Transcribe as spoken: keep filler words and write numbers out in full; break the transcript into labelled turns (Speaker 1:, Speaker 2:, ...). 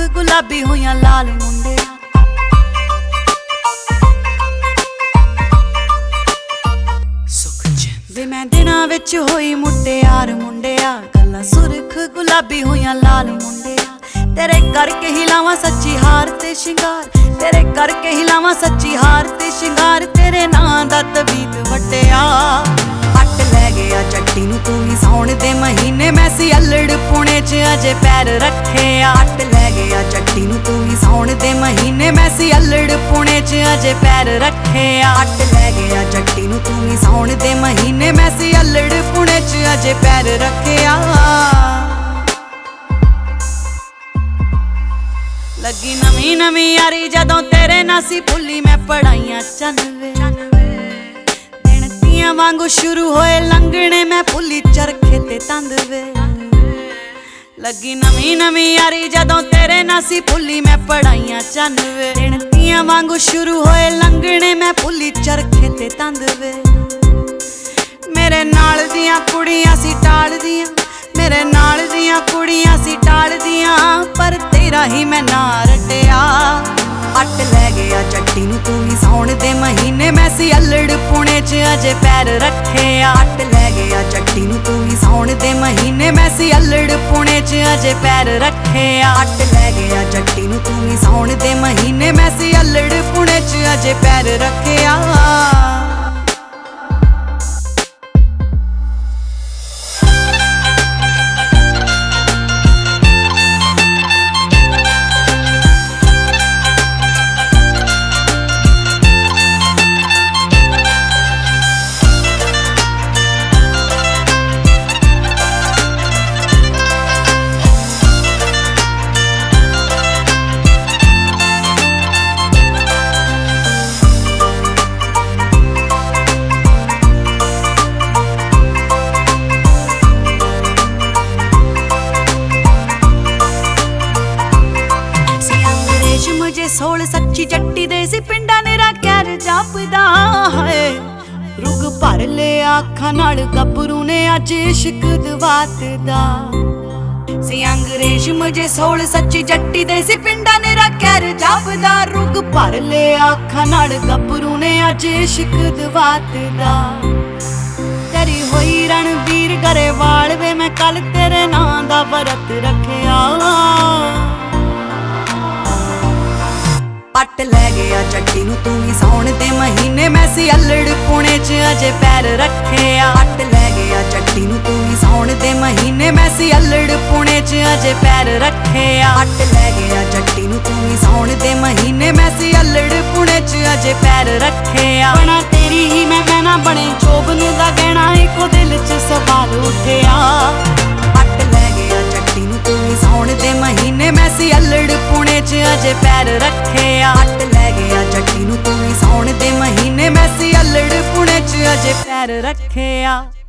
Speaker 1: गुलाबी होइयां लाल मुंडिया। वे मैं दिनां विच होई मुटियार मुंडिया, गल्लां सुरख गुलाबी होइयां लाल मुंडिया। तेरे करके ही लावां सच्ची हार ते शिंगार, तेरे करके ही लावां सच्ची हार ते शिंगार। तेरे नां दा तबीत वट्टिया, अट लै गया चट्टी नूं तू ही साउण दे महीने। मैं सी अल्लड़ पुणे च अजे पैर रखे, अट लै गया चट्टी नूं तू ही साउण दे महीने। मैं सी अल्लड़ पुणे च अजे पैर रखे, अट लै गया चट्टी नूं तू ही साउण दे महीने। मैं सी अल्लड़ पुणे च अजे पैर रखे। लगी नवी नवी यारी जदों तेरे नाल सी भुल्ली मैं पढ़ाइयां चनवे। दिन तियां वांगू शुरू होए लंघने, मैं भुल्ली चरखे ते तंदवे। लगी नवी नवी यारी जदों तेरे नाल सी भुल्ली मैं पढ़ाइयां चनवे। दिन तियां वांगू शुरू होए लंघने, मैं भुल्ली चरखे ते तंदवे। मेरे नाल दियां कुड़ियां सी टाल दियां, मेरे नाल दियां कुड़ियां सी टाल दियां, पर तेरा ही मैं ना रटिया। अट लै गया चट्टी नूं तू ही साउण दे महीने। मैं सी अल्लड़ पुणे च अजे पैर रखे, अट लै गया चट्टी नूं तू ही साउण दे महीने। मैं सी अल्लड़ पुणे च अजे पैर रखे, अट लै गया चट्टी नूं तू ही साउण दे महीने। मैं सी अल्लड़ पुणे च अजे पैर रखे। मुझे सोल सच्ची जट्टी दे सी पिंडा नेरा कैर जापदा है। रुग भर ले आखां नाल गभरू ने अज इश्क दवात दा। सी अंग्रेज मुझे सोल सच्ची जट्टी दे सी पिंडा नेरा कैर जापदा। रुग भर ले आखां नाल गभरू ने अज इश्क दवात दा। तेरी होई रणवीर गरेवाल वे मैं कल तेरे नां दा वरत रखिया। अट लै गया चट्टी नूं तू ही साउण दे महीने। मैं सी अल्लड़ पुणे च अजे पैर रखे, अट लै गया चट्टी नूं तू ही साउण दे महीने। मैं सी अल्लड़ पुणे च अजे पैर रखे, अट लै गया चट्टी नूं तू ही साउण दे महीने। मैं सी अल्लड़ पुणे च अजे पैर रखे। बना तेरी ही मैं मैना बने जोबन दा गहना, इको दिल च सवाल उठिया। अट लै गया चट्टी नूं तू ही साउण दे महीने। मैं सी अल्लड़ पुणे च अजे पैर रखे, अट लै गया चट्टी नूं तू ही साउण दे महीने। मैं सी अल्लड़ पुणे च अजे पैर रखे।